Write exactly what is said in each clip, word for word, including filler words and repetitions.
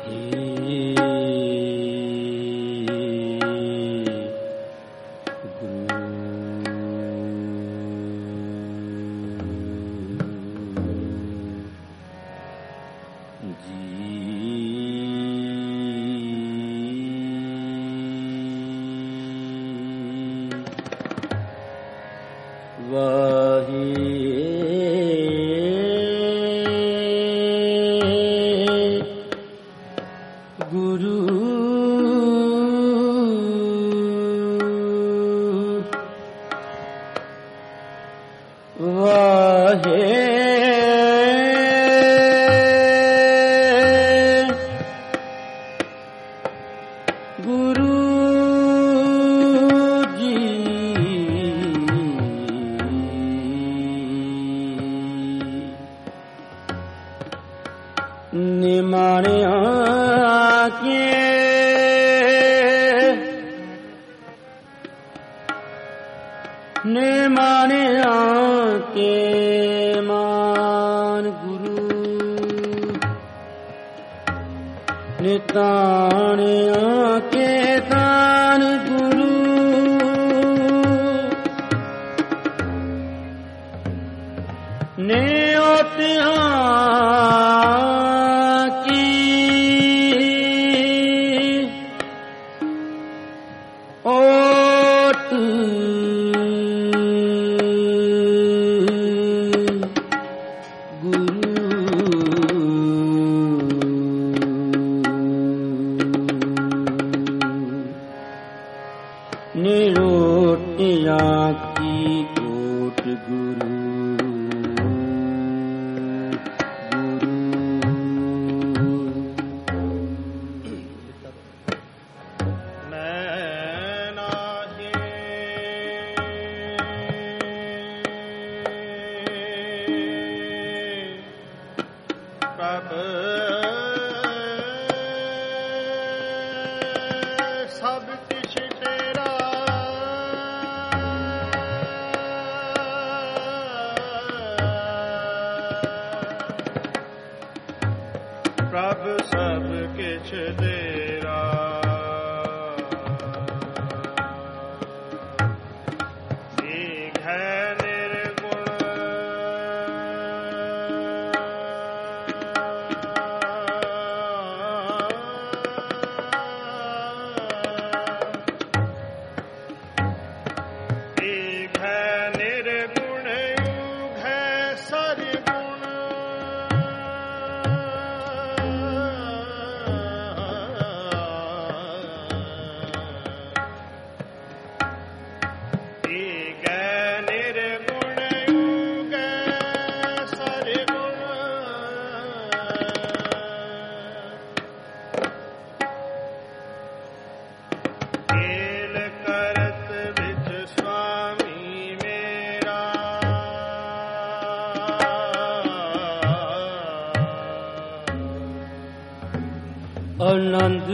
आनंद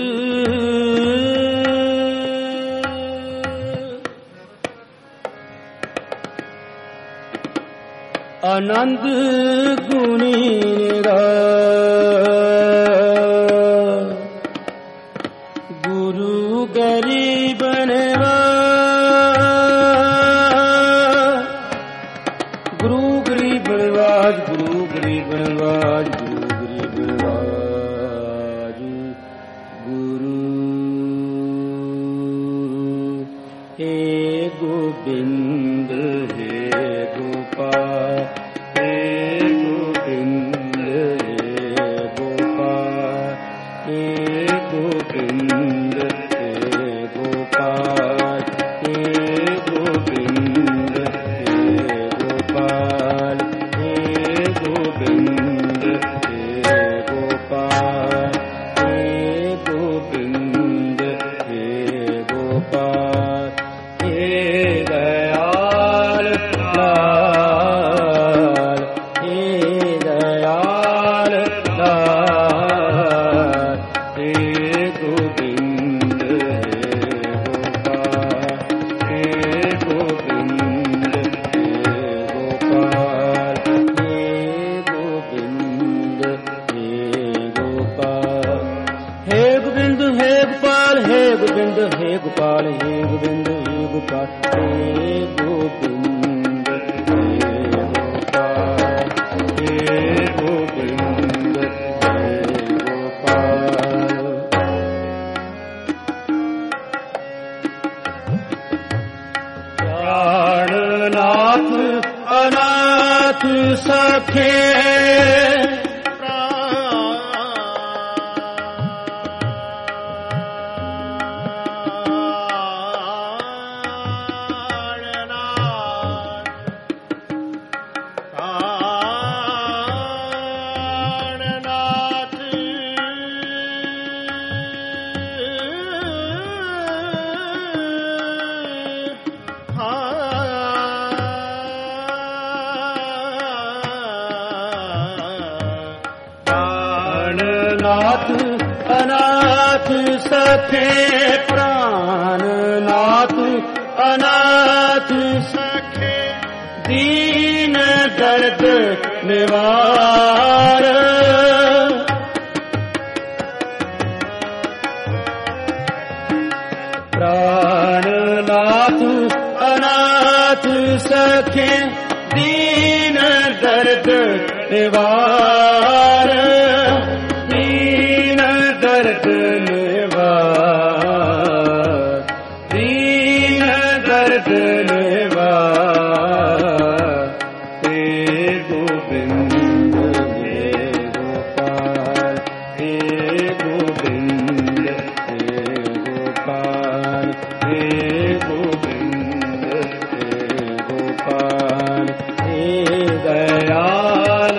आनंद गुणी रा गुरु गरीब बनवा गुरु गरीब बनवाज गुरु गरीब बनवाज गुरु गरीब बनवाज गुरु हे गोविंद हे गोपाल हे गोविंद हे गोपाल हे गोविंद हे गोपाल हे गोविंद हे गोपाल हे गोविंद सखे नाथ अनाथ सखे प्राणनाथ अनाथ सखे दीन दर्द निवार प्राणनाथ अनाथ सखे दीन दर्द निवार दर्द निवार दीन दर्द निवार हे गोविंद हे गोपाल हे गोविंद हे गोपाल हे गोविंद हे गोपाल हे दयाल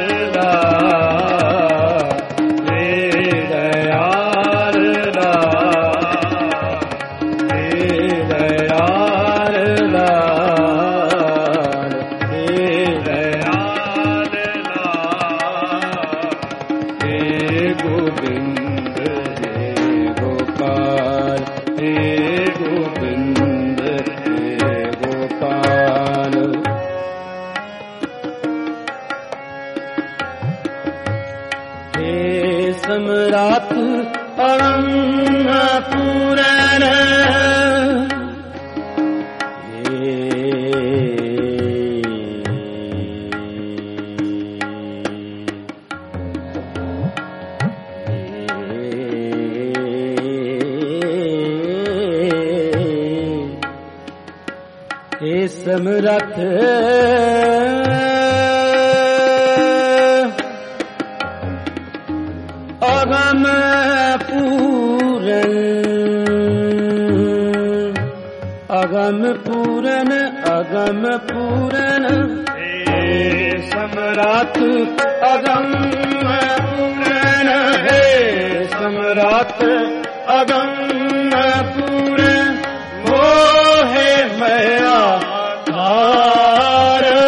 सम्राट अरण्य पूरन हे सम्राट अगम पूरन अगम पूरन अगम पूरन हे सम्राट अगम पूरन हे सम्राट अगम पूरन मोहे मया धार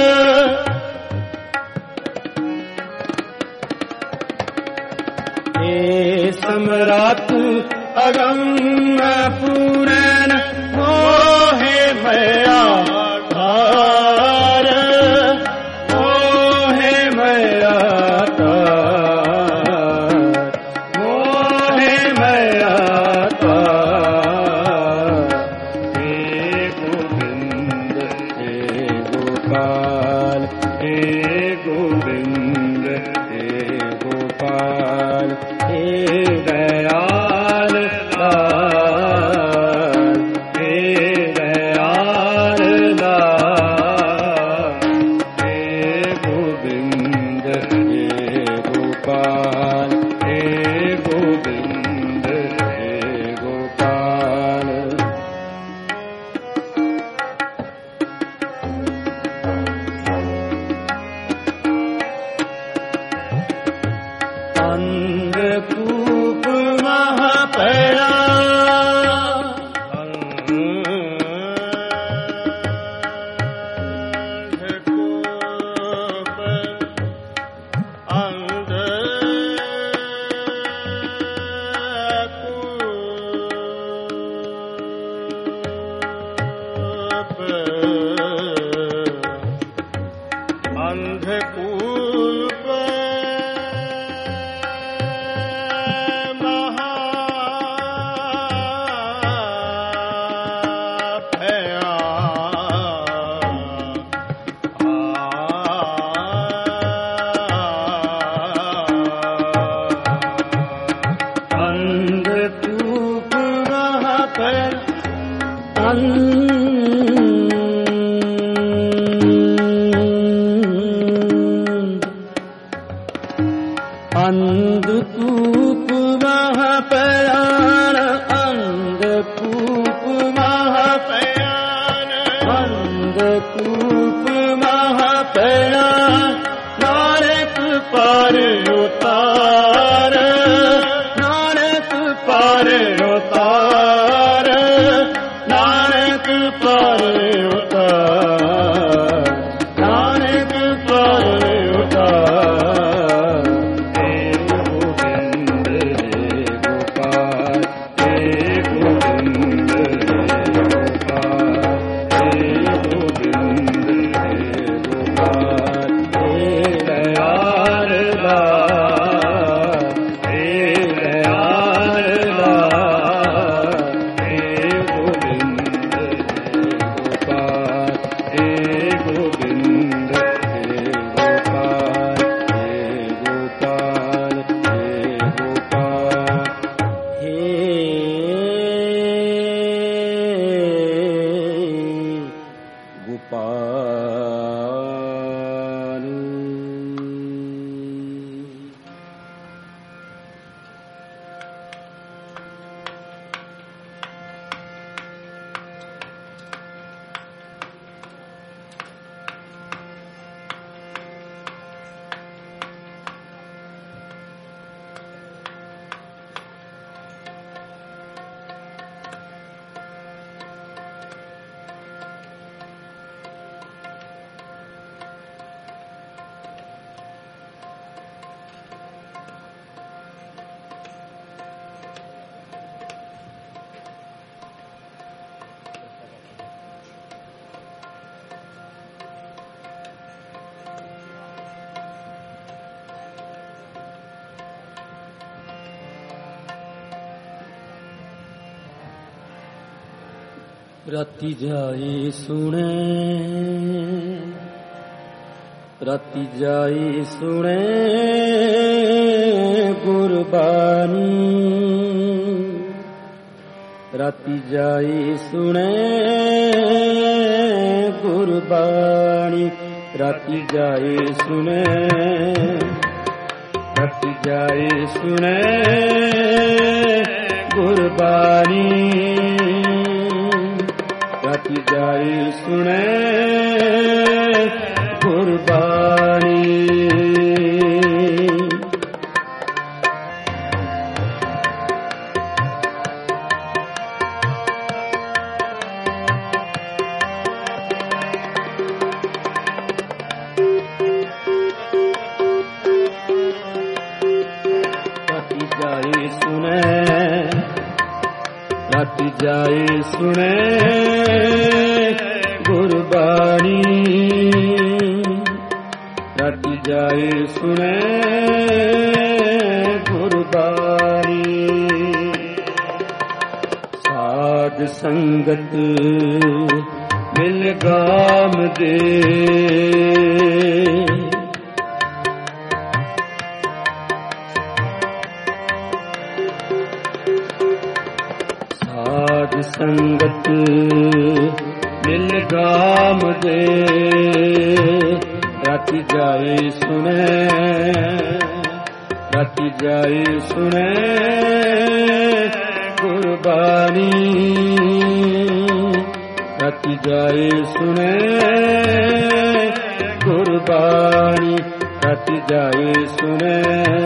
हे सम्राट अगम पूरन मोहे मया धार मोहे मया तार मोहे मया तार हे गोविंद हे गोपाल हे गोविंद हे गोपाल हे दयाल लाल हे दयाल लाल हे गोविंद हे गोपाल हे गोविंद हे गोपाल अंधकूप महापया अंधकूप अंधकूप ਅੰਧਕੂਪ ਮਹਾਪਿਆਨ, ਅੰਧਕੂਪ ਮਹਾਪਿਆਨ, ਅੰਧਕੂਪ ਮਹਾਪਿਆਨ, ਨਾਨਕ ਪਰ ਉਤਾਰ, ਨਾਨਕ ਪਰ ਉਤਾਰ, ਨਾਨਕ ਪਰ ਉਤਾਰ, ਨਾਨਕ ਪਰ ਉਤਾਰ। ਹੇ ਗੋਬਿੰਦ ਹੇ ਗੋਪਾਲ, ਹੇ ਗੋਬਿੰਦ ਹੇ ਗੋਪਾਲ, ਹੇ ਗੋਬਿੰਦ ਹੇ ਗੋਪਾਲ, ਹੇ ਦਇਆਲ ਦਾਸ, ਹੇ ਦਇਆਲ ਦਾਸ, ਹੇ ਗੋਬਿੰਦ ਹੇ ਗੋਪਾਲ, ਹੇ ਗੋਬਿੰਦ ਹੇ ਗੋਪਾਲ, ਹੇ ਗੋਪਾਲ, ਹੇ ਗੋਪਾਲ, ਹੇ ਗੋਪਾਲ। ਰਾਤੀ ਜਾਈ ਸੁਣੇ, ਰਾਤੀ ਜਾਈ ਸੁਣੇ ਗੁਰਬਾਣੀ, ਰਾਤੀ ਜਾਈ ਸੁਣੇ ਗੁਰਬਾਣੀ, ਰਾਤੀ ਜਾਈ ਸੁਣੇ, ਰਾਤੀ ਜਾਈ ਸੁਣੇ ਗੁਰਬਾਣੀ, ਰਾਤੀ ਜਾਈ ਸੁਣੇ ਗੁਰਬਾਣੀ। ਰਾਤੀ ਜਾਈ ਸੁਣੇ, ਰਾਤੀ ਜਾਈ ਸੁਣੇ ਗੁਰਬਾਣੀ, ਰਾਤੀ ਜਾਈ ਸੁਣੇ ਗੁਰਬਾਣੀ। ਸਾਧ ਸੰਗਤ ਮਿਲ ਗਾਮ ਦੇ, ਸਾਧ ਸੰਗਤ ਮਿਲ ਗਾਮ ਦੇ, ਰਾਤੀ ਜਾਈ ਸੁਣੇ, ਰਾਤੀ ਜਾਈ ਸੁਣੇ ਗੁਰਬਾਣੀ, ਰਾਤੀ ਜਾਈ ਸੁਣੇ ਗੁਰਬਾਣੀ, ਰਾਤੀ ਜਾਈ ਸੁਣੇ।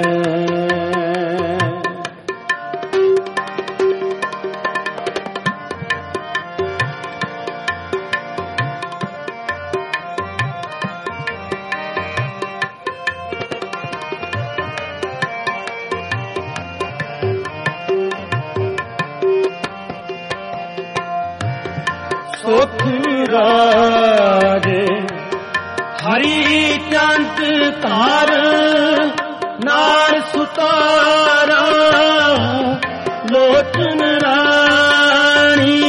ਸੁਖ ਰਾਜੇ ਹਰੀ ਚੰਦ ਧਾਰ, ਨਾਰ ਸੁਤਾਰਾ ਲੋਚਨ ਰਾਣੀ,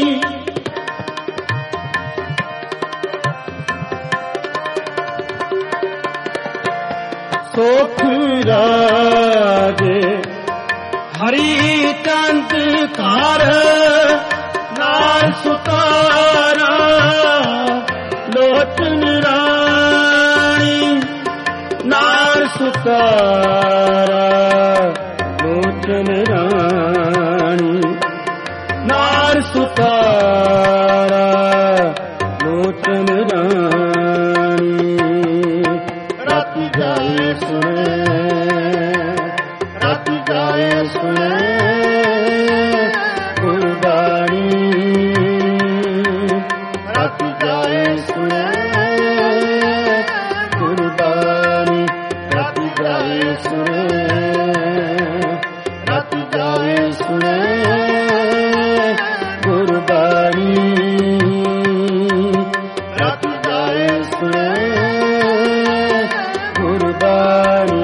ਸੁਖ ਰਾਜੇ ਹਰੀ ਚੰਦ ਧਾਰ, ਨਾਰ ਸੁਤਾਰਾ ਲੋਚਨ ਰਾਣੀ, ਨਾਰ ਨਾਰ ਸੁਤਾਰਾ ਲੋਚਨ ਰਾਣੀ, ਨਾਰ ਸੁਤਾਰਾ ਲੋਚਨ ਰਾਣੀ। ਰਾਤੀ ਜਾਏ ਸੁਣੇ, ਰਾਤੀ ਜਾਏ ਸੁਣੇ ਗੁਰਬਾਣੀ, ਰਾਤੀ ਜਾਏ ਸੁਣੇ ਗੁਰਬਾਣੀ, ਰਾਤੀ ਜਾਏ ਸੁਣੇ, ਰਾਤੀ ਜਾਏ ਸੁਣੇ ਗੁਰਬਾਣੀ, ਰਾਤੀ ਜਾਏ ਸੁਣੇ ਗੁਰਬਾਣੀ।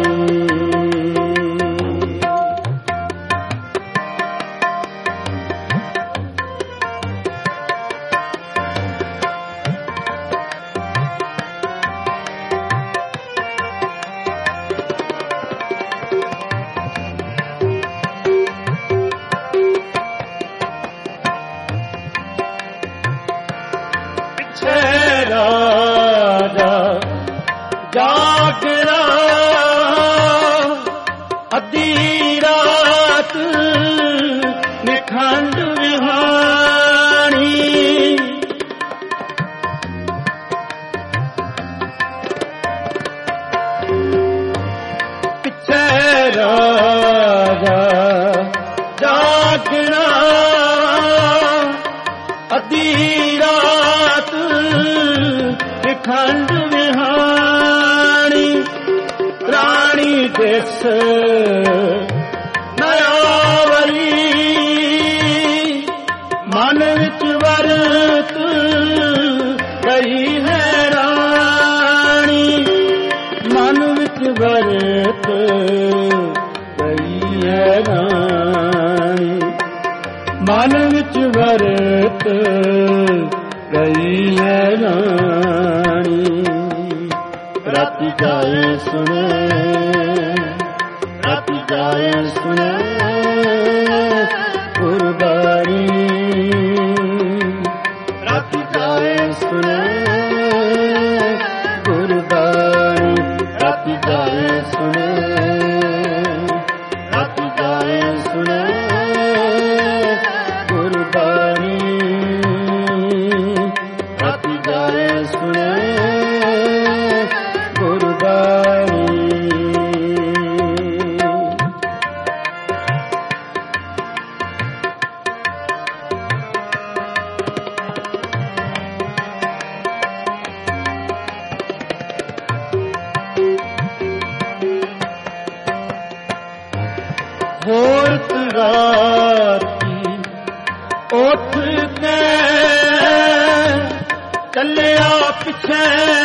ਰਾਜਾ ਜਾਗਰਾ ਅੱਧੀ ਰਾਤ ਨਿਖੰਡ ਵਿਹਾਣੀ, ਪਿੱਛੇ ਰਾਜਾ ਜਾਗਰਾ ਅੱਧੀ ਰਾਤ ਨਿਖੰਡ ਵਿਹਾਣੀ। ਰਾਣੀ ਦਿਸ ਨਆਵਲੀ ਮਨ ਵਿੱਚ ਵਰਤ ਗਈ ਹੈ ਰਾਣੀ, ਮਨ ਵਿੱਚ ਵਰਤ ਗਈ ਹੈ ਰਾਣੀ, ਮਨ ਵਿੱਚ ਵਰਤ ਗਈ ਹੈ ਰਾਣੀ। ਰਾਤੀ ਜਾਏ ਸੁਣੇ, ਰਾਤੀ ਜਾਏ ਸੁਣੇ ਗੁਰਬਾਣੀ, ਰਾਤੀ ਜਾਏ ਸੁਣੇ ਗੁਰਬਾਣੀ, ਰਾਤੀ ਜਾਏ ਸੁਣੇ, ਰਾਤੀ ਜਾਏ ਸੁਣੇ ਗੁਰਬਾਣੀ, ਰਾਤੀ ਜਾਏ ਸੁਣੇ ਗੁਰਬਾਣੀ। ਹੋਰ ਰਾਤੀ ਉੱਠ ਕੇ ਚੱਲਿਆ ਪਿੱਛੇ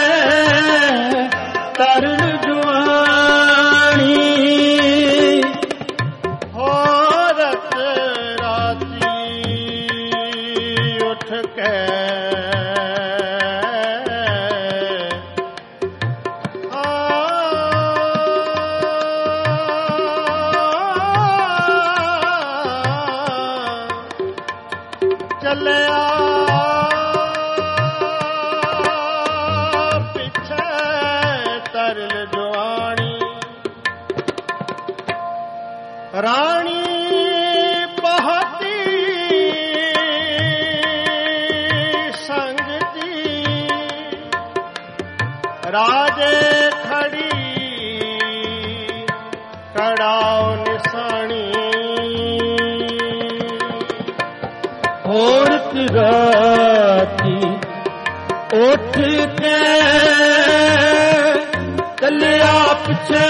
ਤਰਨ ਜਵਾਨੀ, ਹੋਰ ਰਾਤੀ ਉੱਠ ਕੇ ਚੱਲਿਆ ਪਿੱਛੇ ਤਰਲ ਜਵਾਨੀ। ਰਾਣੀ ਬਹੁਤੀ ਸੰਗਤੀ, ਰਾਜੇ ਖੜੀ ਕੜਾਉ ਨਿਸ਼ਾਨੀ। ਹੋਰ ਰਾਤੀ ਉੱਠ ਕੇ ਚੱਲਿਆ ਪਿੱਛੇ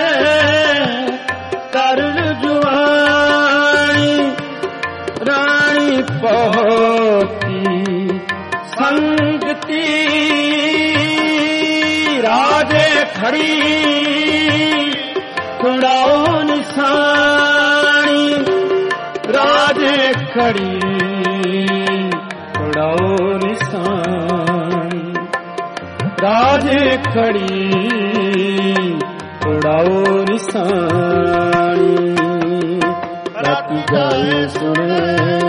ਤਰਨ ਜਵਾਨੀ। ਰਾਣੀ ਬਹੁਤੀ ਸੰਗਤੀ, ਰਾਜੇ ਖੜੀ ਛੁਡਾਓ ਨਿਸ਼ਾਨੀ। ਰਾਜੇ ਖੜੀ ਛੁਡਾਓ ਨਿਸ਼ਾਨੀ, ਰਾਜੇ ਖੜੀ ਛੁਡਾਓ ਨਿਸ਼ਾਨੀ। ਰਾਤੀ ਜਾਏ ਸੁਣੇ,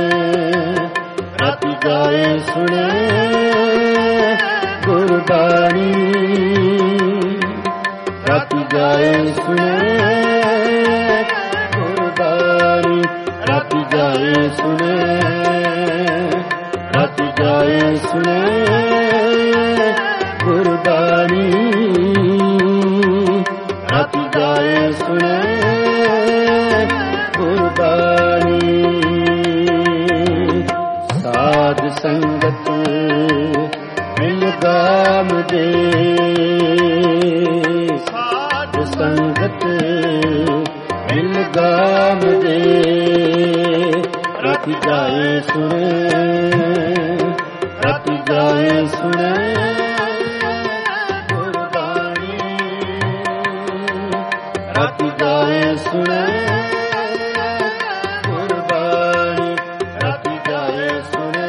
ਰਾਤੀ ਜਾਏ ਸੁਣੇ ਗੁਰਬਾਣੀ, ਰਾਤੀ ਰਾਤੀ ਜਾਏ ਸੁਣੇ ਗੁਰਬਾਣੀ, ਰਾਤੀ ਜਾਏ ਸੁਣੇ, ਰਾਤੀ ਜਾਏ ਸੁਣੇ ਗੁਰਬਾਣੀ, ਰਾਤੀ ਜਾਏ ਸੁਣੇ ਗੁਰਬਾਣੀ। ਸਾਧ ਸੰਗਤ ਮਿਲ ਗਾਮ ਦੇ, ਸਾਧ ਸੰਗਤ ਮਿਲ ਗਾਮ ਦੇ, ਰਾਤੀ ਜਾਏ ਸੁਣੇ, ਰਾਤੀ ਜਾਏ ਸੁਣੇ ਗੁਰਬਾਣੀ, ਰਾਤੀ ਜਾਏ ਸੁਣੇ ਗੁਰਬਾਣੀ, ਰਾਤੀ ਜਾਏ ਸੁਣੇ।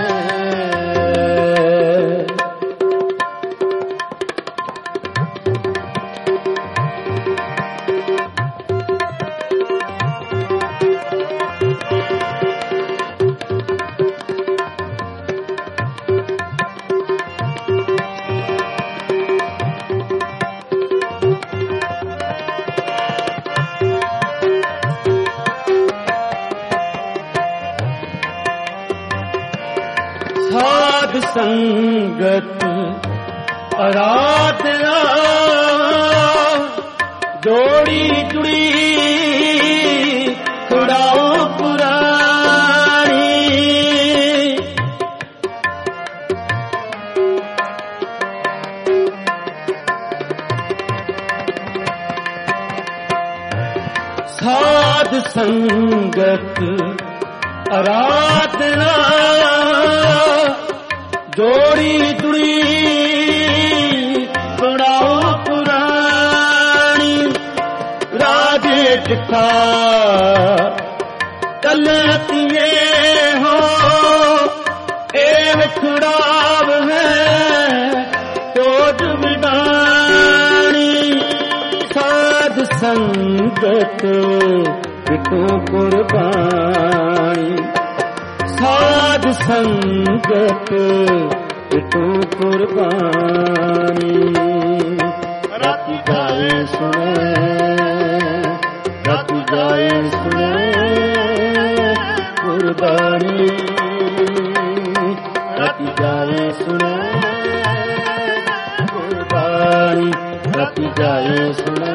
ਸਾਧ ਸੰਗਤ ਅਰਾਧਨਾ, ਜੋੜੀ ਜੁੜੀ ਛੁਡਾਓ ਪੁਰਾਣੀ, ਸਾਧ ਸੰਗਤ ਅਰਾਧਨਾ, ਜੋੜੀ ਜੁੜੀ ਛੁਡਾਓ ਪੁਰਾਣੀ, ਰਾਜੇ ਜਿੱਥਾ ਚਲਤੀਏ ਹੋ ਇਹ ਛੁਡਾਵ ਹੈ ਤੋਜ ਵਿਡਾਣੀ। ਸਾਧ ਸੰਗਤ ਵਿਟੋ ਕੁਰਬਾਨੀ, ਸਾਧ ਸੰਗਤ ਵਿਟੋ ਕੁਰਬਾਨੀ, ਰਾਤੀ ਜਾਏ ਸੁਣੇ, ਰਾਤੀ ਜਾਏ ਸੁਣੇ ਗੁਰਬਾਣੀ, ਰਾਤੀ ਜਾਏ ਸੁਣੇ ਗੁਰਬਾਣੀ, ਰਾਤੀ ਜਾਏ ਸੁਣੇ,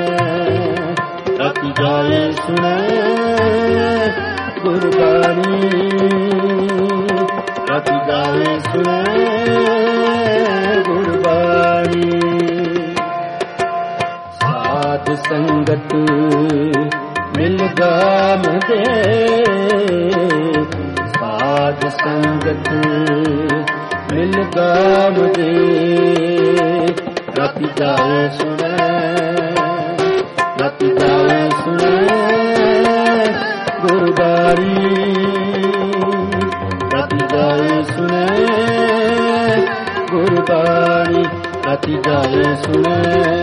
ਰਾਤੀ ਜਾਏ ਸੁਣੇ ਗੁਰਬਾਣੀ, ਰਾਤੀ ਜਾਏ ਸੁਣੇ ਗੁਰਬਾਣੀ। ਸਾਧ ਸੰਗਤ ਮਿਲ ਗਾਮ ਦੇ, ਸਾਧ ਸੰਗਤ ਮਿਲ ਗਾਮ ਦੇ, ਰਾਤੀ ਜਾਏ ਸੁਣੇ, ਰਾਤੀ ਜਾਏ ਸੁਣੇ ਗੁਰਬਾਣੀ, ਰਾਤੀ ਜਾਏ ਸੁਣੇ ਗੁਰਬਾਣੀ, ਰਾਤੀ ਜਾਏ ਸੁਣੇ,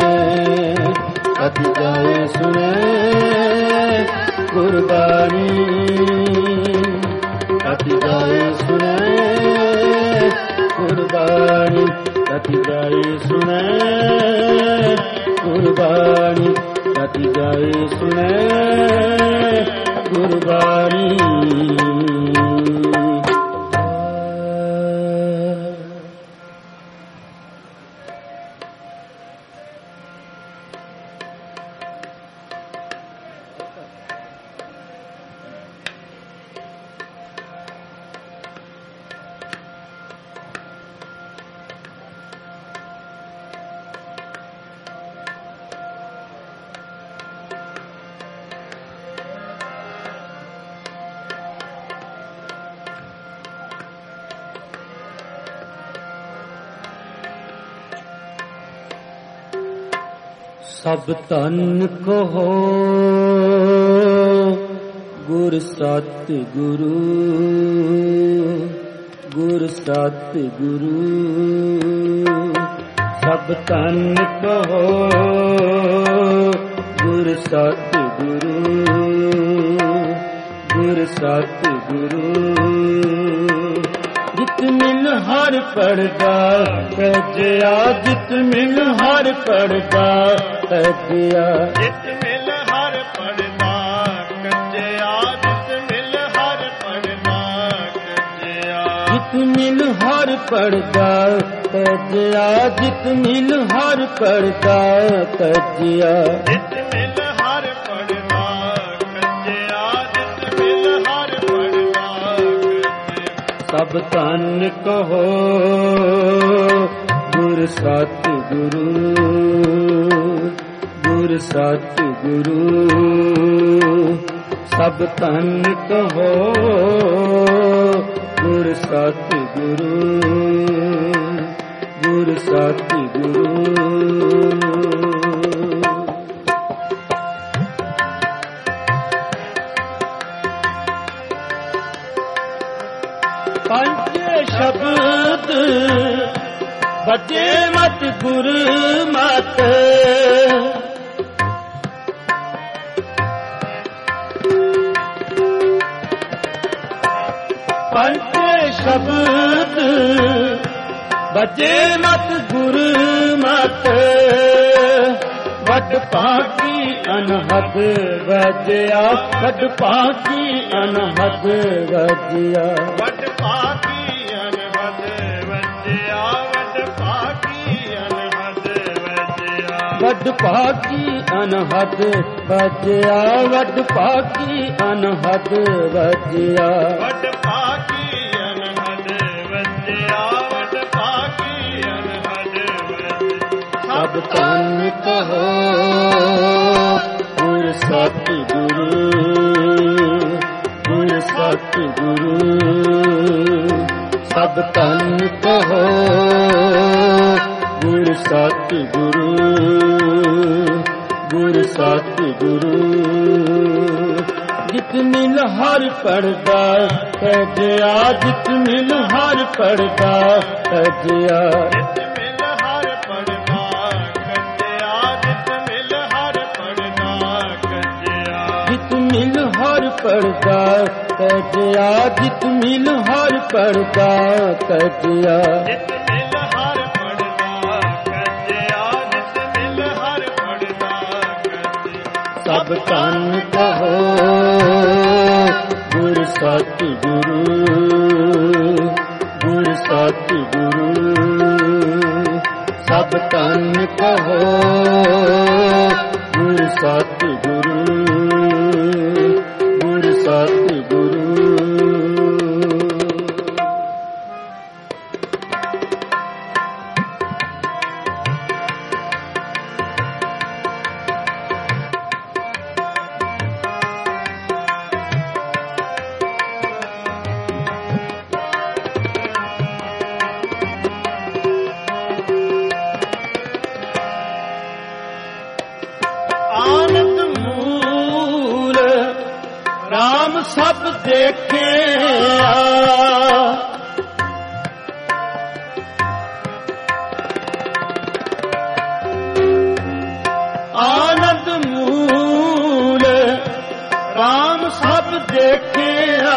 ਰਾਤੀ ਜਾਏ ਸੁਣੇ ਗੁਰਬਾਣੀ, ਰਾਤੀ ਜਾਏ ਸੁਣੇ ਗੁਰਬਾਣੀ, ਰਾਤੀ ਜਾਏ ਸੁਣੇ ਗੁਰਬਾਣੀ, ਰਾਤੀ ਜਾਏ ਸੁਣੇ ਗੁਰਬਾਣੀ। ਸਭ ਧਨ ਕਹੋ ਗੁਰ ਸਤਿ ਗੁਰੂ, ਗੁਰ ਸਤਿ ਗੁਰੂ। ਸਭ ਧਨ ਕਹੋ ਗੁਰ ਸਤਿ ਗੁਰੂ, ਗੁਰ ਸਤਿ ਗੁਰੂ। ਜਿਤ ਮਿਲ ਹਰ ਪੜਦਾ ਸਜਿਆ, ਜਿਤ ਮਿਲ ਹਰ ਪੜਦਾ ਤਜਿਆ। ਜਿਤ ਮਿਲ ਹਰ ਪੜਦਾ ਕੱਜਿਆ, ਜਿਤ ਮਿਲ ਹਰ ਪੜਦਾ ਕੱਜਿਆ। ਜਿਤ ਮਿਲ ਹਰ ਪੜਦਾ ਤਜਿਆ, ਜਿਤ ਮਿਲ ਹਰ ਪੜਦਾ ਤਜਿਆ। ਜਿਤ ਮਿਲ ਹਰ ਪੜਦਾ ਕੱਜਿਆ, ਜਿਤ ਮਿਲ ਹਰ ਪੜਦਾ ਕੱਜਿਆ। ਸਭ ਧੰਨ ਕਹੋ ਗੁਰ ਸਤਿਗੁਰੂ, ਗੁਰ ਸਤਿਗੁਰੂ। ਸਭ ਧੰਨ ਕਹੋ ਗੁਰ ਸਤਿਗੁਰੂ, ਗੁਰ ਸਤਿਗੁਰੂ। ਪੰਜ ਸ਼ਬਦ ਬਚੇ ਮਤ ਗੁਰ ਮਤ, ਪੰਜ ਸ਼ਬਦ ਬਚੇ ਮਤ ਗੁਰ ਮਤ। ਵੱਡ ਭਾਗੀ ਅਨਹਦ ਵਜਿਆ, ਵੱਡ ਭਾਗੀ ਅਨਹਦ ਵਜਿਆ। ਵੱਡ ਭਾਗੀ ਅਨਹਦ ਵਜਿਆ, ਵੱਡ ਭਾਗੀ ਅਨਹਦ ਵਜਿਆ। ਵੱਡ ਭਾਗੀ ਅਨਹਦ ਵਜਿਆ, ਵੱਡ ਭਾਗੀ ਅਨਹਦ ਵਜਿਆ। ਵੱਡ ਭਾਗੀ ਅਨਹਦ ਵਜਿਆ, ਵੱਡ ਭਾਗੀ ਅਨਹਦ ਵਜਿਆ। ਸਭ ਧੰਨ ਕਹੋ ਗੁਰ ਸਤਿਗੁਰੂ, ਗੁਰ ਸਤਿਗੁਰੂ। ਸਭ ਧੰਨ ਕਹੋ ਗੁਰ ਸਤਿਗੁਰੂ, ਗੁਰ ਸਤਿਗੁਰੂ। ਜਿਤ ਮਿਲ ਹਰ ਪੜਦਾ ਤਜਿਆ, ਜਿਤ ਮਿਲ ਹਰ ਪੜਦਾ ਤਜਿਆ। ਜਿਤ ਮਿਲ ਹਰ ਪੜਦਾ ਕੱਜਿਆ, ਜਿਤ ਮਿਲ ਹਰ ਪੜਦਾ ਕੱਜਿਆ। ਜਿਤ ਮਿਲ ਹਰ ਪੜਦਾ ਤਜਿਆ, ਜਿਤ ਮਿਲ ਹਰ ਪੜਦਾ ਤਜਿਆ। ਜਿਤ ਮਿਲ ਹਰ ਪੜਦਾ ਕੱਜਿਆ, ਜਿਤ ਮਿਲ ਹਰ ਪੜਦਾ ਕੱਜਿਆ। ਸਭ ਧੰਨ ਕਹੋ ਗੁਰ ਸਤਿਗੁਰੂ, ਗੁਰ ਸਤਿਗੁਰੂ। ਸਭ ਧੰਨ ਕਹੋ ਗੁਰ ਸਤਿਗੁਰੂ, ਗੁਰ ਸਤਿਗੁਰੂ। ਆਨੰਦ ਮੂਲ ਰਾਮ ਸਭ ਦੇਖਿਆ, ਆਨੰਦ ਮੂਲ ਰਾਮ ਸਭ ਦੇਖਿਆ।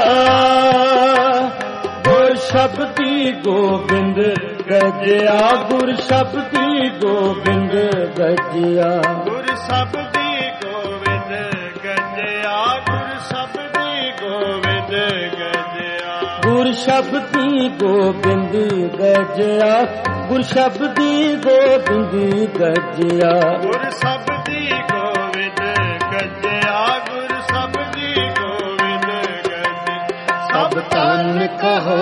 ਗੁਰ ਸ਼ਬਦੀ ਗੋਬਿੰਦ ਗਜਿਆ, ਗੁਰ ਸ਼ਬਦੀ ਗੋਬਿੰਦ ਗਜਿਆ। ਗੁਰ ਸਬਦੀ ਗੋਬਿੰਦ ਗਜਿਆ, ਗੁਰ ਸਬਦੀ ਗੋਬਿੰਦ ਗਜਿਆ। ਗੁਰ ਸ਼ਬਦੀ ਗੋਬਿੰਦ ਗਜਿਆ, ਗੁਰ ਸ਼ਬਦੀ ਗੋਬਿੰਦ ਗਜਿਆ। ਗੁਰ ਸਬਦੀ ਗੋਬਿੰਦ ਗਜਿਆ, ਗੁਰ ਸਬਦੀ ਗੋਬਿੰਦ ਗਜਿਆ। ਸਭ ਧੰਨ ਕਹੋ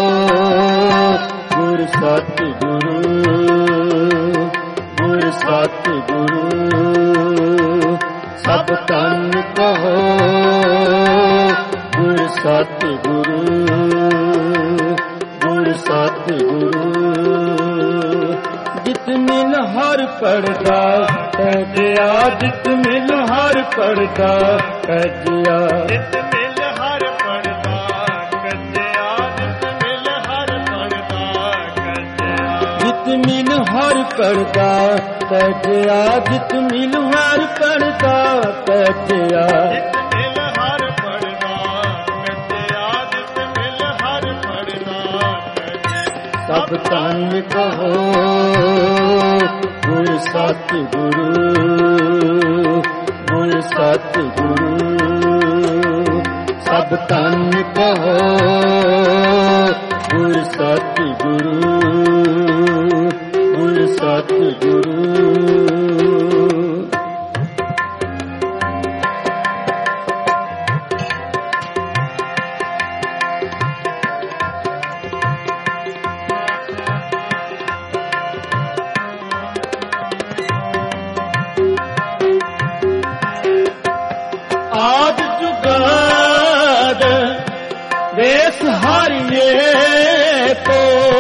ਗੁਰ ਸਤਿਗੁਰੂ, ਗੁਰ ਸਤਿਗੁਰੂ। ਸਭ ਧੰਨ ਕਹੋ ਗੁਰ ਸਤਿਗੁਰੂ, ਗੁਰ ਸਤਿਗੁਰੂ। ਜਿਤ ਮਿਲ ਹਰ ਪੜਦਾ ਤਜਿਆ, ਜਿਤ ਮਿਲ ਹਰ ਪੜਦਾ ਤਜਿਆ। ਜਿਤ ਮਿਲ ਹਰ ਪੜਦਾ ਕੱਜਿਆ, ਜਿਤ ਮਿਲ ਹਰ ਪੜਦਾ ਕੱਜਿਆ। ਜਿਤ ਮਿਲ ਹਰ ਪੜਦਾ ਤਜਿਆ, ਜਿਤ ਮਿਲ ਹਰ ਪੜਦਾ ਤਜਿਆ। ਜਿਤ ਮਿਲ ਹਰ ਪੜਦਾ ਕੱਜਿਆ, ਜਿਤ ਮਿਲ ਹਰ ਪੜਦਾ ਕੱਜਿਆ। ਸਭ ਧੰਨ ਕਹੋ ਗੁਰ ਗੁਰ ਸਤਿਗੁਰੂ ਗੁਰ ਸਤਿਗੁਰੂ ਸਭ ਤਨ ਕਹੋ ਗੁਰ ਸਤਿਗੁਰੂ ਗੁਰ ਸਤਿਗੁਰੂ ਆਦ ਜੁਗਾਦ ਵੇਸ ਹਾਰੀਏ ਕੋ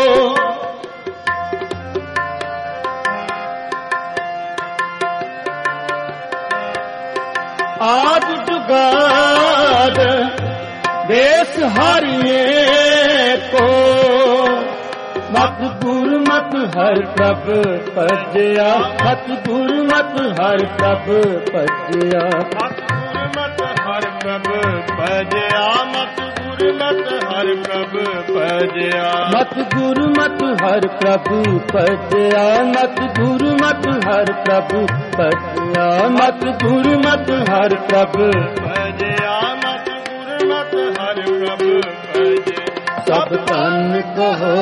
ਆਦ ਜੁਗਾਦ ਵੇਸ ਹਾਰੀਏ ਕੋ ਮਤ ਗੁਰ ਮਤ ਹਰ ਪ੍ਰਭ ਭਜਿਆ ਮਤ ਗੁਰ ਮਤ ਹਰ ਪ੍ਰਭ ਭਜਿਆ ਮਤ ਹਰ ਪ੍ਰਭ ਭਜਿਆ ਮਤ ਗੁਰ ਮਤ ਹਰ ਪ੍ਰਭ ਭਜਿਆ ਮਤ ਗੁਰ ਮਤ ਹਰ ਪ੍ਰਭ ਭਜਿਆ ਮਤ ਗੁਰ ਮਤ ਹਰ ਪ੍ਰਭ ਭਜਿਆ ਮਤ ਗੁਰ ਮਤ ਹਰ ਪ੍ਰਭ ਭਜਿਆ ਮਤ ਗੁਰ ਮਤ ਹਰ ਪ੍ਰਭ ਭਜਿਆ ਸਭ ਤਨ ਕਹੋ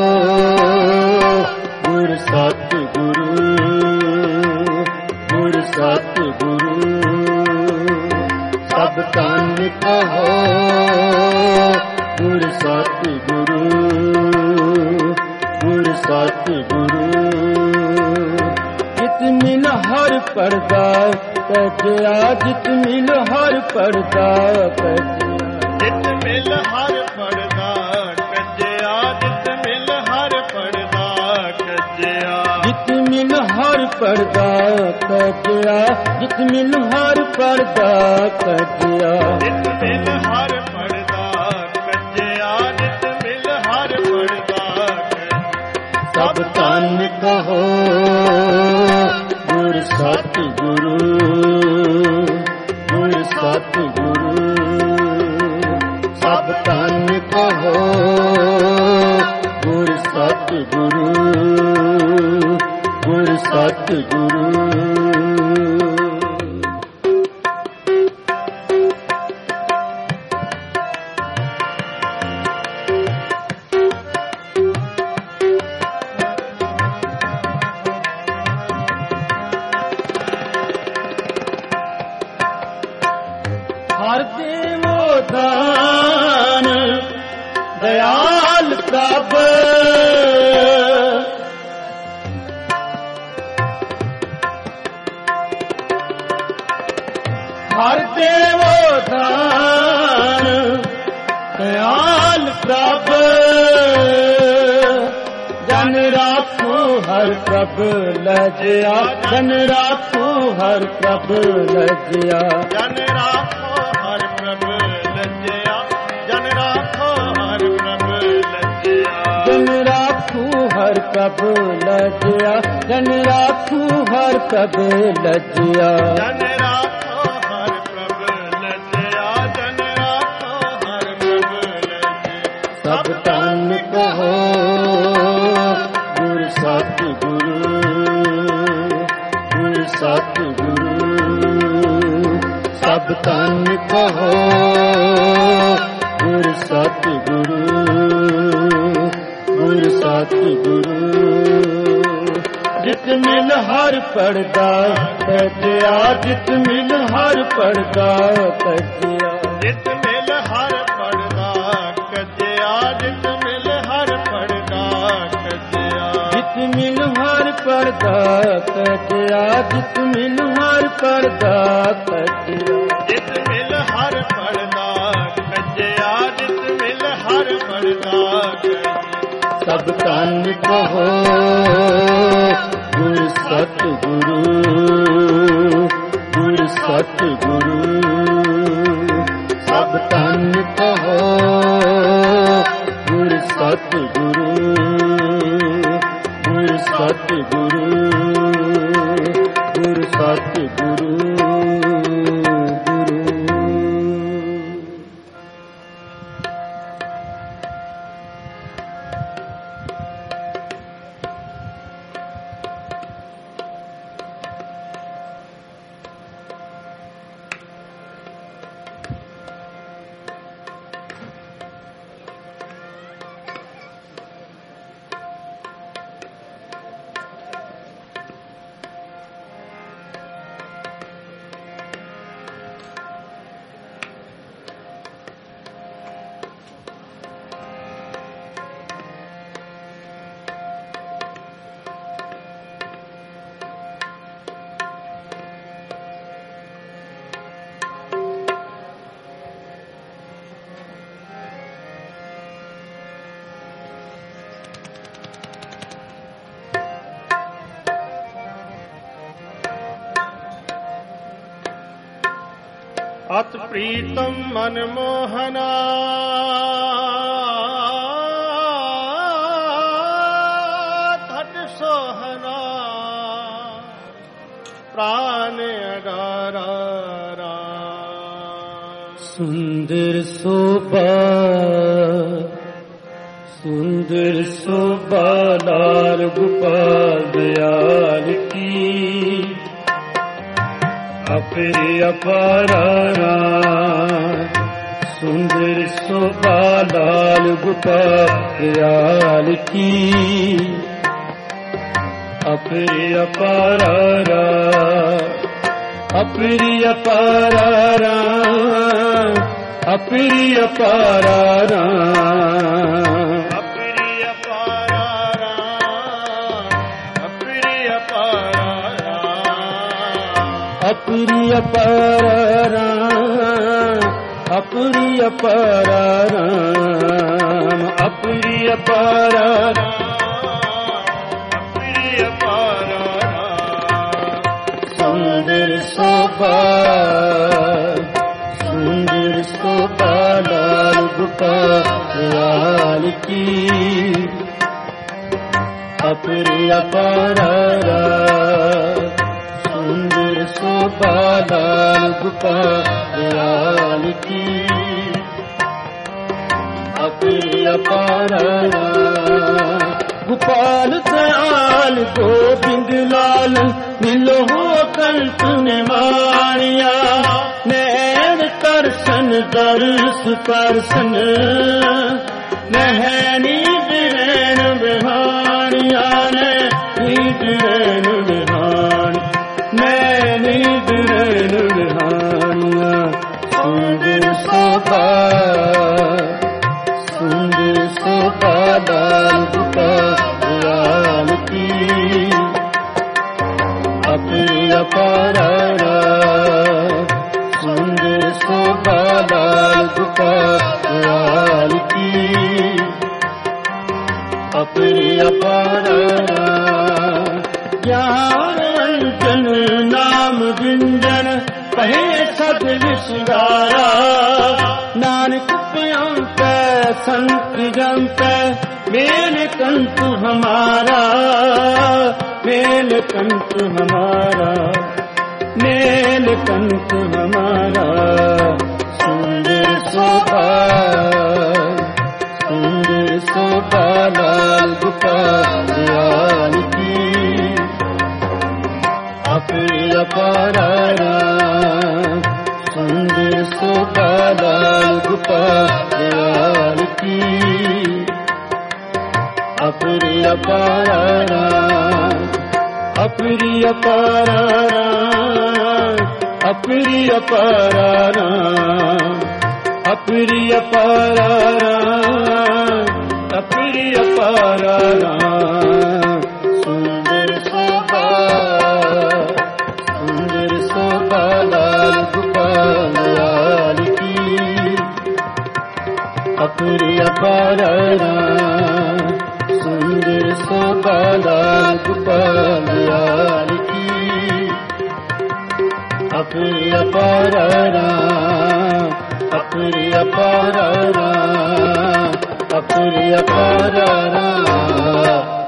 ਗੁਰ ਸਤਿਗੁਰੂ ਗੁਰ ਸਤਿਗੁਰੂ ਸਭ ਤਨ ਕਹੋ ਗੁਰ ਸਤਿਗੁਰੂ ਗੁਰ ਸਤਿਗੁਰੂ ਜਿਤ ਮਿਲ ਹਰ ਪਰਦਾ ਭਜਿਆ ਜਿਤ ਮਿਲ ਹਰ ਪਰਦਾ ਭਜਿਆ ਜਿਤ ਮਿਲ ਹਰ ਪਰਦਾ ਕੱਜਿਆ ਜਿਤ ਮਿਲ ਹਰ ਪਰਦਾ ਕੱਜਿਆ ਜਿਤ ਮਿਲ ਹਰ ਪਰਦਾ ਕੱਜਿਆ ਜਿਤ ਮਿਲ ਹਰ ਪਰਦਾ ਕੱਜਿਆ ਜਿਤ ਮਿਲ ਹਰ ਪਰਦਾ ਕੱਜਿਆ ਜਿਤ ਮਿਲ ਹਰ ਪਰਦਾ ਸਭ ਤਨ ਕਹੋ ਗੁਰ ਸਤਿਗੁਰੂ ਗੁਰ ਸਤਿਗੁਰੂ ਸਭ ਤਨ ਕਹੋ ਗੁਰ ਸਤਿਗੁਰੂ ਗੁਰ ਸਤਿਗੁਰੂ ਹਰ ਦੇਵੋ ਦਾਨ ਦਇਆਲ ਪ੍ਰਭ ਹਰ ਦੇਵੋ ਦਾਨ ਦਇਆਲ ਪ੍ਰਭ ਜਨ ਰਾਖੋ ਹਰ ਪ੍ਰਭ ਲਜਿਆ ਜਨ ਰਾਖੋ ਹਰ ਪ੍ਰਭ ਲਜਿਆ ਜਨ ਰਾਖੋ ਹਰ ਪ੍ਰਭ ਲੱਜਿਆ ਜਨ ਰਾਖੋ ਹਰ ਪ੍ਰਭ ਲੱਜਿਆ ਜਨ ਰਾਖੂ ਹਰ ਪ੍ਰਭ ਲਜਿਆ ਜਨ ਰਾਖੂ ਹਰ ਪ੍ਰਭ ਲਜਿਆ ਜਨ ਰਾਖੋ ਹਰ ਪ੍ਰਭ ਲੱਜਿਆ ਜਨ ਰਾਖੋ ਹਰ ਪ੍ਰਭ ਲੱਜਿਆ ਸਭ ਤਨ ਕਹੋ ਗੁਰ ਸਤਿਗੁਰੂ ਗੁਰ ਸਤਿਗੁਰੂ ਸਭ ਤਨ ਕਹੋ ਗੁਰ ਸਤਿਗੁਰੂ ਗੁਰ ਸਤਿਗੁਰੂ ਜਿਤ ਮਿਲ ਹਰ ਪਰਦਾ ਭਜਿਆ ਜਿਤ ਮਿਲ ਹਰ ਪਰਦਾ ਭਜਿਆ ਜਿਤ ਮਿਲ ਹਰ ਪਰਦਾ ਕੱਜਿਆ ਜਿਤ ਮਿਲ ਹਰ ਪਰਦਾ ਕੱਜਿਆ ਜਿਤ ਮਿਲ ਹਰ ਪਰਦਾ ਭਜਿਆ ਜਿਤ ਮਿਲ ਹਰ ਪਰਦਾ ਭਜਿਆ ਜਿਤ ਮਿਲ ਹਰ ਪਰਦਾ ਕੱਜਿਆ ਜਿਤ ਮਿਲ ਹਰ ਪਰਦਾ ਕੱਜਿਆ ਸਭ ਤਨ ਕਹੋ ਗੁਰ ਸਤਿਗੁਰੂ ਗੁਰ ਸਤਿਗੁਰੂ ਸਭ ਤਨ ਕਹੋ ਗੁਰ ਸਤਿਗੁਰੂ ਗੁਰ ਸਤਿਗੁਰੂ ਗੁਰ ਸਤਿਗੁਰੂ ਗੁਰੂ अत प्रीतम मनमोहना तट सोहना प्राण अगारा सुंदर शोभा सुंदर शोभा लाल गोपाल दयाल की अपरे अपारा सुंदर शोभा लाल गोपाल दयाल की अपरे अपारा अपरी अपारा अपरी अपारा अपरी अपारा अपरी अपारा अपरी अपारा अपरी अपारा अपरी अपारा अपरी अपारा सुंदर शोभा सुंदर शोभा लाल गोपाल की अपरे अपारा सुंदर शोभा लाल गोपाल की अपरे अपारा गोपाल दयाल गोविंद लाल मिलो हो कंठ ने मारिया नैन दर्शन दर्श परसन नहनी बिरैन बिहारिया ने बिरैन बिहार नैनी बिरैन बिहारिया सुंदर शोभा सुंदर शोभा लाल गोपाल की अपनी अपारा सुंदर शोभा लाल गोपाल की अपनी अपारा ज्ञान अंजन नाम गुंजन कहे सद विश्वारा नानक प्याम पे संत जन पे मेल कंठ हमारा मेल कंठ हमारा मेल कंठ हमारा सुंदर शोभा सुंदर शोभा लाल गोपाल की अपनी अपारा सुंदर शोभा लाल गोपाल की अपनी अपारा अपनी अपारा अपनी अपारा अपनी अपारा अपनी अपारा सुंदर शोभा सुंदर शोभा लाल गोपाल की अपनी अपारा सुंदर शोभा लाल गोपाल की अपनी अपारा अपनी अपारा अपनी अपारा